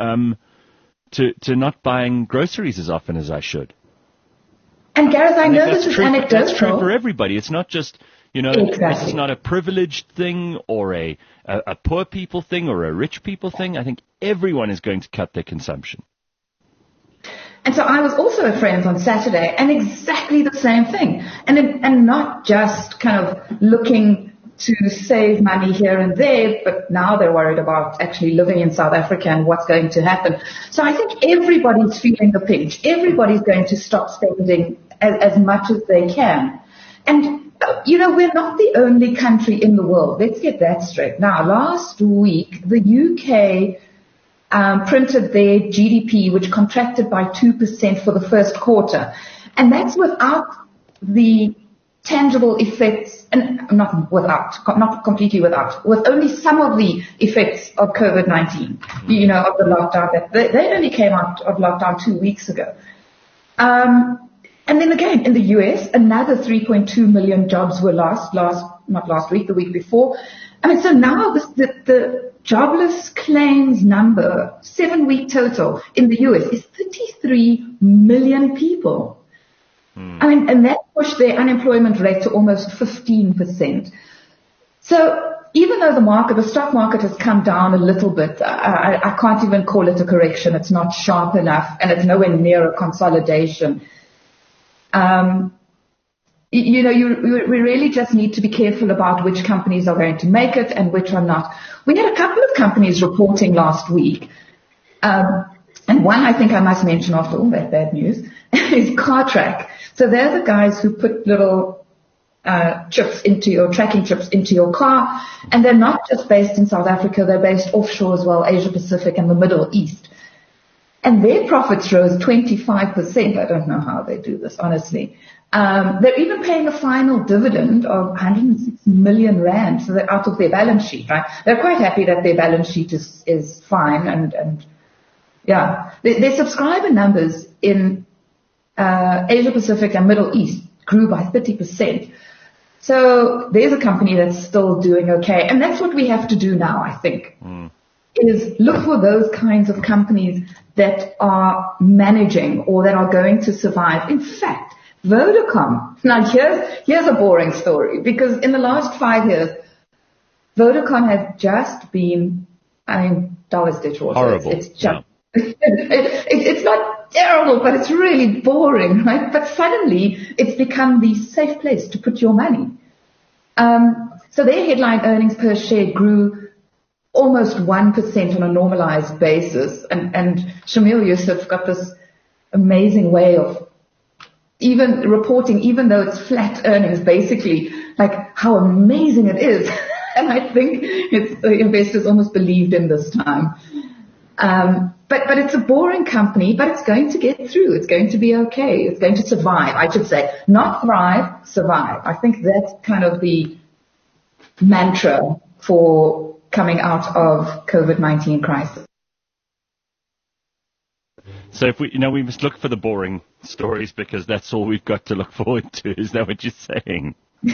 not buying groceries as often as I should. And Gareth, I know this is anecdotal. That's true for everybody. It's not just, Exactly. This is not a privileged thing or a poor people thing or a rich people thing. I think everyone is going to cut their consumption. And so I was also at Friends on Saturday, and exactly the same thing. And not just kind of looking to save money here and there, but now they're worried about actually living in South Africa and what's going to happen. So I think everybody's feeling the pinch. Everybody's going to stop spending as much as they can. And, we're not the only country in the world. Let's get that straight. Now, last week, the UK printed their GDP, which contracted by 2% for the first quarter. And that's without the tangible effects, and not completely without, with only some of the effects of COVID-19, of the lockdown. They only came out of lockdown 2 weeks ago. And then again, in the US, another 3.2 million jobs were lost, not last week, the week before. I mean, so now the jobless claims number, 7-week total in the US, is 33 million people. I mean, and that pushed their unemployment rate to almost 15%. So even though the stock market has come down a little bit, I can't even call it a correction. It's not sharp enough, and it's nowhere near a consolidation. We really just need to be careful about which companies are going to make it and which are not. We had a couple of companies reporting last week. And one I think I must mention after all that bad news is CarTrack. So they're the guys who put little tracking chips into your car, and they're not just based in South Africa, they're based offshore as well, Asia Pacific and the Middle East. And their profits rose 25%. I don't know how they do this, honestly. They're even paying a final dividend of 106 million rand, so they're out of their balance sheet, right? They're quite happy that their balance sheet is fine, and yeah. Their subscriber numbers in Asia Pacific and Middle East grew by 30%. So there's a company that's still doing okay. And that's what we have to do now, I think, is look for those kinds of companies that are managing or that are going to survive. In fact, Vodacom. Now here's a boring story, because in the last 5 years, Vodacom has just been, dollars ditch water. Horrible. It's just, it's not terrible, but it's really boring, right? But suddenly it's become the safe place to put your money. So their headline earnings per share grew almost 1% on a normalized basis. And Shamil Yusuf got this amazing way of even reporting, even though it's flat earnings, basically, like how amazing it is. And I think the investors almost believed in this time. But it's a boring company, but it's going to get through. It's going to be okay. It's going to survive, I should say. Not thrive, survive. I think that's kind of the mantra for coming out of COVID-19 crisis. So if we must look for the boring stories because that's all we've got to look forward to. Is that what you're saying?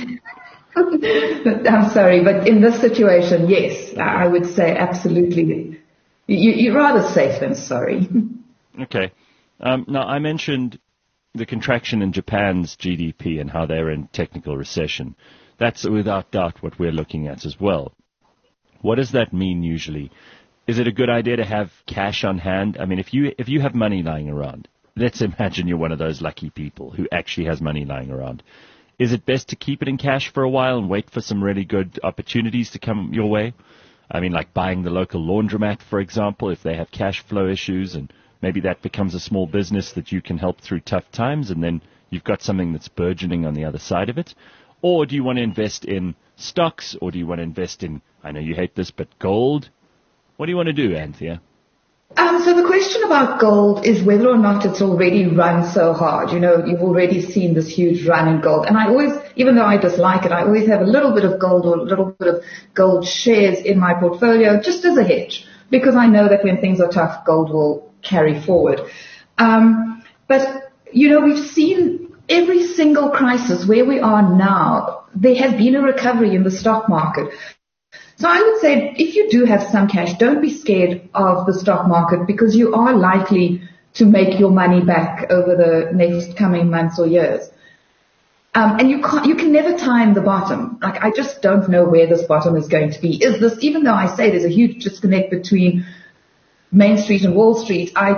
I'm sorry, but in this situation, yes, I would say absolutely. You're rather safe than sorry. Okay. Now, I mentioned the contraction in Japan's GDP and how they're in technical recession. That's without doubt what we're looking at as well. What does that mean usually? Is it a good idea to have cash on hand? I mean, if you have money lying around, let's imagine you're one of those lucky people who actually has money lying around. Is it best to keep it in cash for a while and wait for some really good opportunities to come your way? I mean, like buying the local laundromat, for example, if they have cash flow issues, and maybe that becomes a small business that you can help through tough times, and then you've got something that's burgeoning on the other side of it. Or do you want to invest in stocks, or do you want to invest in, I know you hate this, but gold? What do you want to do, Anthea? So the question about gold is whether or not it's already run so hard. You know, you've already seen this huge run in gold. And I always, even though I dislike it, I always have a little bit of gold or a little bit of gold shares in my portfolio just as a hedge, because I know that when things are tough, gold will carry forward. But, you know, we've seen every single crisis where we are now, there has been a recovery in the stock market. So I would say if you do have some cash, don't be scared of the stock market because you are likely to make your money back over the next coming months or years. And you can never time the bottom. Like, I just don't know where this bottom is going to be. Is this, even though I say there's a huge disconnect between Main Street and Wall Street, I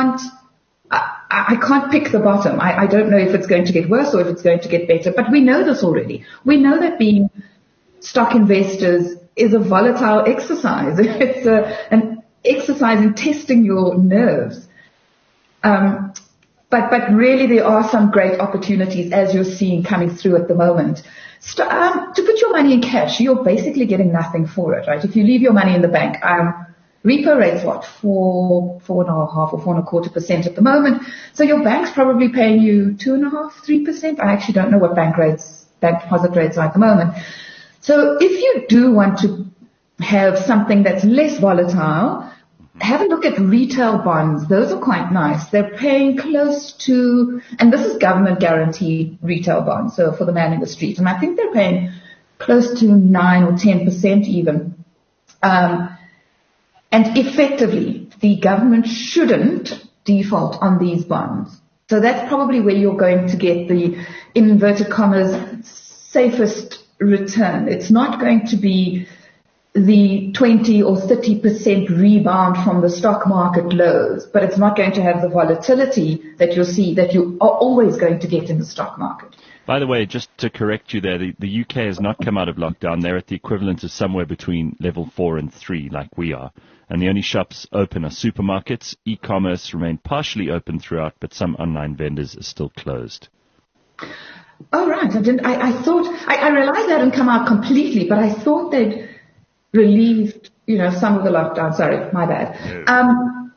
can't pick the bottom. I don't know if it's going to get worse or if it's going to get better, but we know this already. We know that being stock investors is a volatile exercise. It's an exercise in testing your nerves. But really there are some great opportunities as you're seeing coming through at the moment. To put your money in cash, you're basically getting nothing for it, right? If you leave your money in the bank, repo rate's what, 4.5% or 4.25% at the moment. So your bank's probably paying you 2.5%, 3%. I actually don't know what bank deposit rates are at the moment. So if you do want to have something that's less volatile, have a look at retail bonds. Those are quite nice. They're paying close to, and this is government guaranteed retail bonds, so for the man in the street. And I think they're paying close to 9 or 10% even. And effectively, the government shouldn't default on these bonds. So that's probably where you're going to get the, in inverted commas, safest return. It's not going to be the 20 or 30% rebound from the stock market lows, but it's not going to have the volatility that you'll see that you are always going to get in the stock market. By the way, just to correct you there, the UK has not come out of lockdown. They're at the equivalent of somewhere between level 4 and 3, like we are. And the only shops open are supermarkets. E-commerce remain partially open throughout, but some online vendors are still closed. Oh, right. I thought, I realized they hadn't come out completely, but I thought they'd relieved, some of the lockdown. Sorry, my bad. No.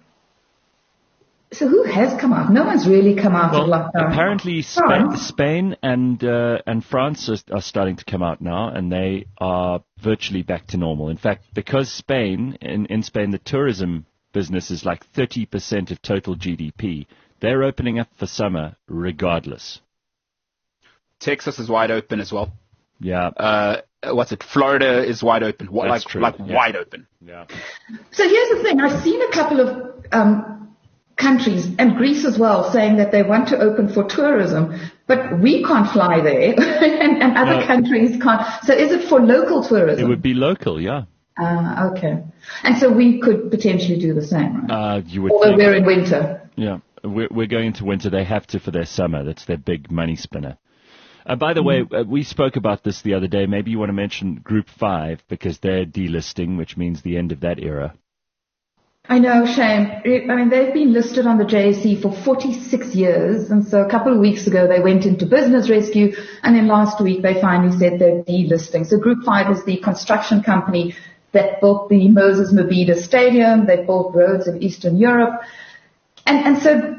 So who has come out? No one's really come out of lockdown. Apparently Spain and France are starting to come out now, and they are virtually back to normal. In fact, because in Spain, the tourism business is like 30% of total GDP, they're opening up for summer regardless. Texas is wide open as well. Yeah. Florida is wide open. That's true. Wide open. Yeah. So here's the thing. I've seen a couple of countries, and Greece as well, saying that they want to open for tourism, but we can't fly there, and other countries can't. So is it for local tourism? It would be local, yeah. Okay. And so we could potentially do the same, right? You would. Although we're in winter. Yeah. We're going into winter. They have to for their summer. That's their big money spinner. By the way, we spoke about this the other day. Maybe you want to mention Group 5 because they're delisting, which means the end of that era. I know, shame. I mean, they've been listed on the JSE for 46 years. And so a couple of weeks ago, they went into business rescue. And then last week, they finally said they're delisting. So Group 5 is the construction company that built the Moses Mabhida Stadium. They built roads in Eastern Europe. And so,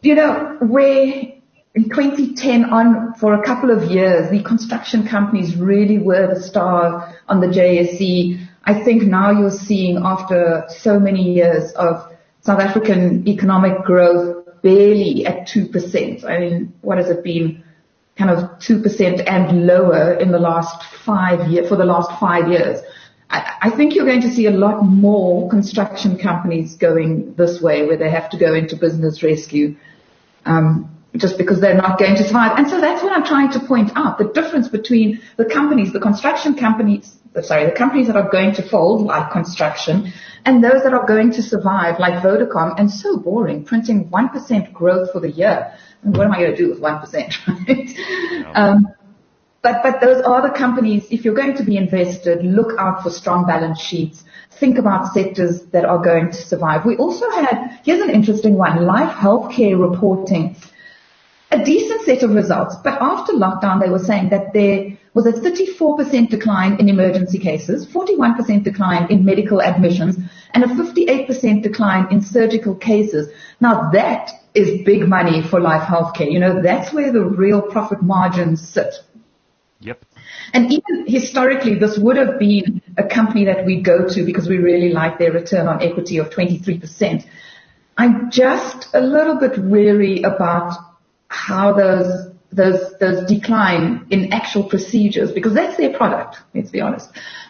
where in 2010 on for a couple of years, the construction companies really were the star on the JSE. I think now you're seeing, after so many years of South African economic growth barely at 2%. I mean, what has it been? Kind of 2% and lower in the last 5 years, for the last 5 years. I think you're going to see a lot more construction companies going this way, where they have to go into business rescue, just because they're not going to survive. And so that's what I'm trying to point out, the difference between the companies, the companies that are going to fold, like construction, and those that are going to survive, like Vodacom, and so boring, printing 1% growth for the year. I mean, what am I going to do with 1%, right? But those are the companies, if you're going to be invested, look out for strong balance sheets. Think about sectors that are going to survive. We also had, here's an interesting one, Life Healthcare reporting a decent set of results, but after lockdown they were saying that there was a 34% decline in emergency cases, 41% decline in medical admissions, and a 58% decline in surgical cases. Now that is big money for Life Healthcare. That's where the real profit margins sit. Yep. And even historically, this would have been a company that we go to because we really like their return on equity of 23%. I'm just a little bit wary about how those decline in actual procedures, because that's their product, let's be honest,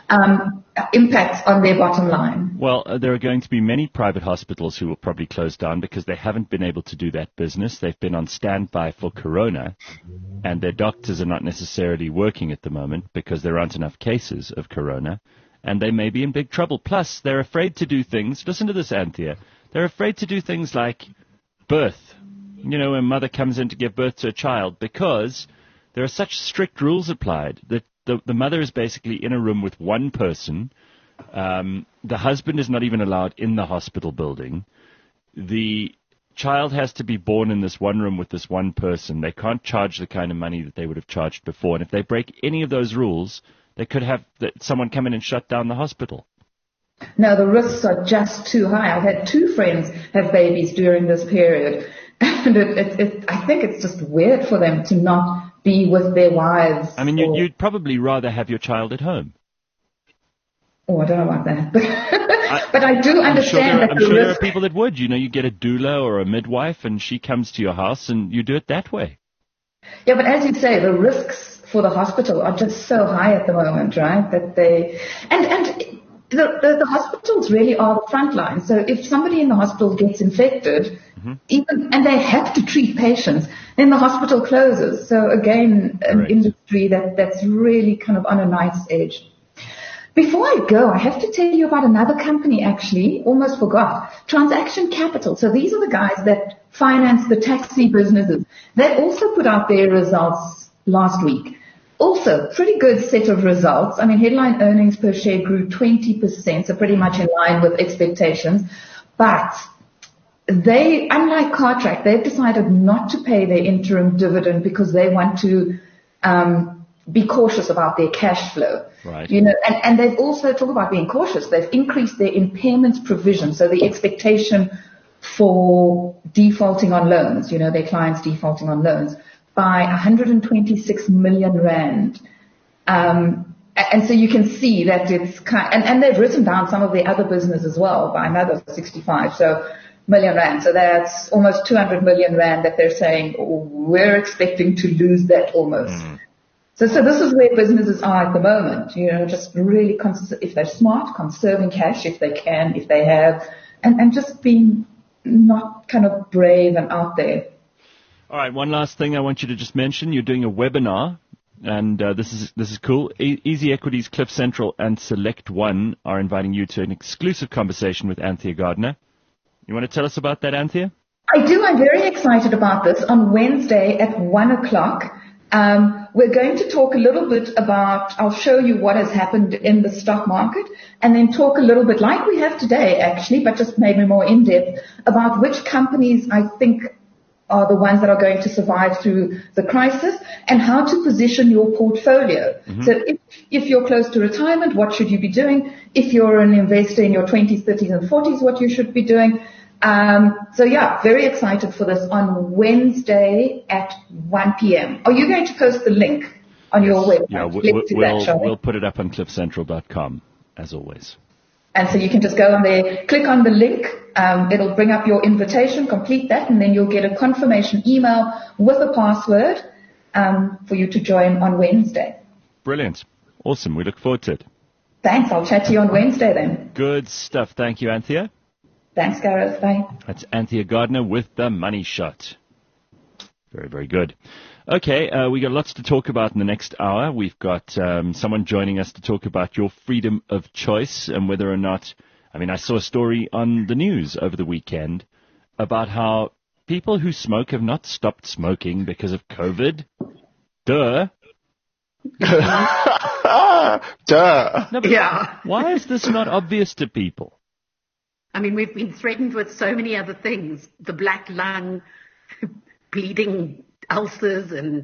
impacts on their bottom line. Well, there are going to be many private hospitals who will probably close down because they haven't been able to do that business. They've been on standby for corona, and their doctors are not necessarily working at the moment because there aren't enough cases of corona, and they may be in big trouble. Plus, they're afraid to do things. Listen to this, Anthea. They're afraid to do things like birth. When a mother comes in to give birth to a child, because there are such strict rules applied that the mother is basically in a room with one person. The husband is not even allowed in the hospital building. The child has to be born in this one room with this one person. They can't charge the kind of money that they would have charged before. And if they break any of those rules, they could have someone come in and shut down the hospital. No, the risks are just too high. I've had 2 friends have babies during this period. And I think it's just weird for them to not be with their wives. I mean, you'd probably rather have your child at home. Oh, I don't know about that. But I do understand I'm sure there are people that would. You get a doula or a midwife, and she comes to your house, and you do it that way. Yeah, but as you say, the risks for the hospital are just so high at the moment, right? That they the hospitals really are the front line. So if somebody in the hospital gets infected, and they have to treat patients, then the hospital closes. So again, an industry that's really kind of on a knife's edge. Before I go, I have to tell you about another company, actually, almost forgot. Transaction Capital. So these are the guys that finance the taxi businesses. They also put out their results last week. Also, pretty good set of results. I mean, headline earnings per share grew 20%, so pretty much in line with expectations. But they, unlike Cartrack, they've decided not to pay their interim dividend because they want to be cautious about their cash flow. Right. And they've also talked about being cautious. They've increased their impairments provision, so the expectation for defaulting on loans, their clients defaulting on loans, by 126 million rand. And so you can see that it's and they've written down some of the other business as well by another 65 million rand. So that's almost 200 million rand that they're saying, we're expecting to lose that almost. So this is where businesses are at the moment, just really, if they're smart, conserving cash if they can, if they have, and just being not kind of brave and out there. All right, one last thing I want you to just mention. You're doing a webinar, and this is cool. Easy Equities, Cliff Central, and Select One are inviting you to an exclusive conversation with Anthea Gardner. You want to tell us about that, Anthea? I do. I'm very excited about this. On Wednesday at 1:00, we're going to talk a little bit about, I'll show you what has happened in the stock market, and then talk a little bit like we have today, actually, but just maybe more in-depth, about which companies I think are the ones that are going to survive through the crisis, and how to position your portfolio. Mm-hmm. So if you're close to retirement, what should you be doing? If you're an investor in your 20s, 30s, and 40s, what you should be doing. So yeah, very excited for this on Wednesday at 1 p.m. Are you going to post the link on your website? Yeah, we'll put it up on cliffcentral.com, as always. And so you can just go on there, click on the link. It'll bring up your invitation, complete that, and then you'll get a confirmation email with a password for you to join on Wednesday. Brilliant. Awesome. We look forward to it. Thanks. I'll chat to you on Wednesday then. Good stuff. Thank you, Anthea. Thanks, Gareth. Bye. That's Anthea Gardner with the Money Shot. Very, very good. Okay, we got lots to talk about in the next hour. We've got someone joining us to talk about your freedom of choice and whether or not, I saw a story on the news over the weekend about how people who smoke have not stopped smoking because of COVID. Duh. Duh. No, yeah. Why is this not obvious to people? We've been threatened with so many other things. The black lung, bleeding ulcers and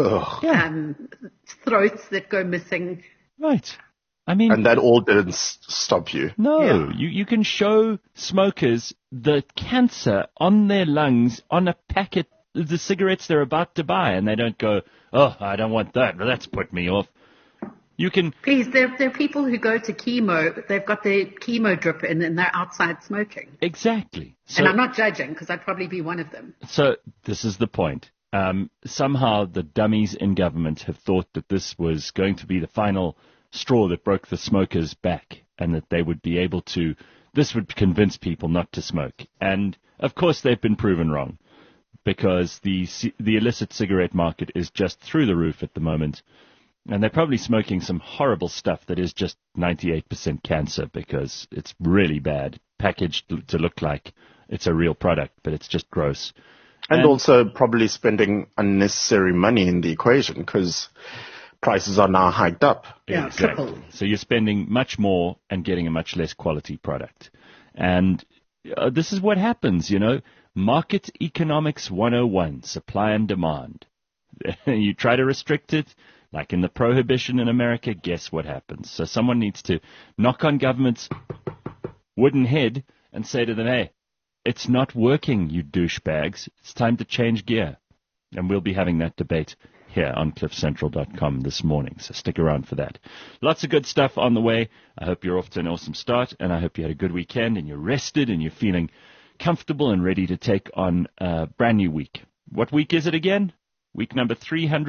throats that go missing. Right. And that all didn't stop you. No. Yeah. You can show smokers the cancer on their lungs on a packet of the cigarettes they're about to buy, and they don't go, oh, I don't want that. Well, that's put me off. You can... Please, there are people who go to chemo. They've got their chemo drip in and they're outside smoking. Exactly. And I'm not judging because I'd probably be one of them. So this is the point. Somehow the dummies in government have thought that this was going to be the final straw that broke the smokers' back and that they would be able to, this would convince people not to smoke. And, of course, they've been proven wrong because the illicit cigarette market is just through the roof at the moment. And they're probably smoking some horrible stuff that is just 98% cancer because it's really bad, packaged to look like it's a real product, but it's just gross. And also probably spending unnecessary money in the equation because prices are now hiked up. Yeah, exactly. Triple. So you're spending much more and getting a much less quality product. And this is what happens, Market Economics 101, supply and demand. You try to restrict it, like in the prohibition in America, guess what happens? So someone needs to knock on government's wooden head and say to them, hey, it's not working, you douchebags. It's time to change gear. And we'll be having that debate here on cliffcentral.com this morning. So stick around for that. Lots of good stuff on the way. I hope you're off to an awesome start, and I hope you had a good weekend and you're rested and you're feeling comfortable and ready to take on a brand new week. What week is it again? Week number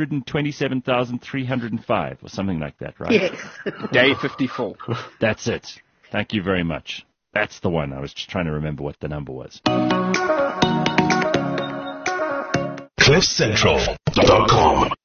327,305 or something like that, right? Yes. Day 54. That's it. Thank you very much. That's the one. I was just trying to remember what the number was. CliffCentral.com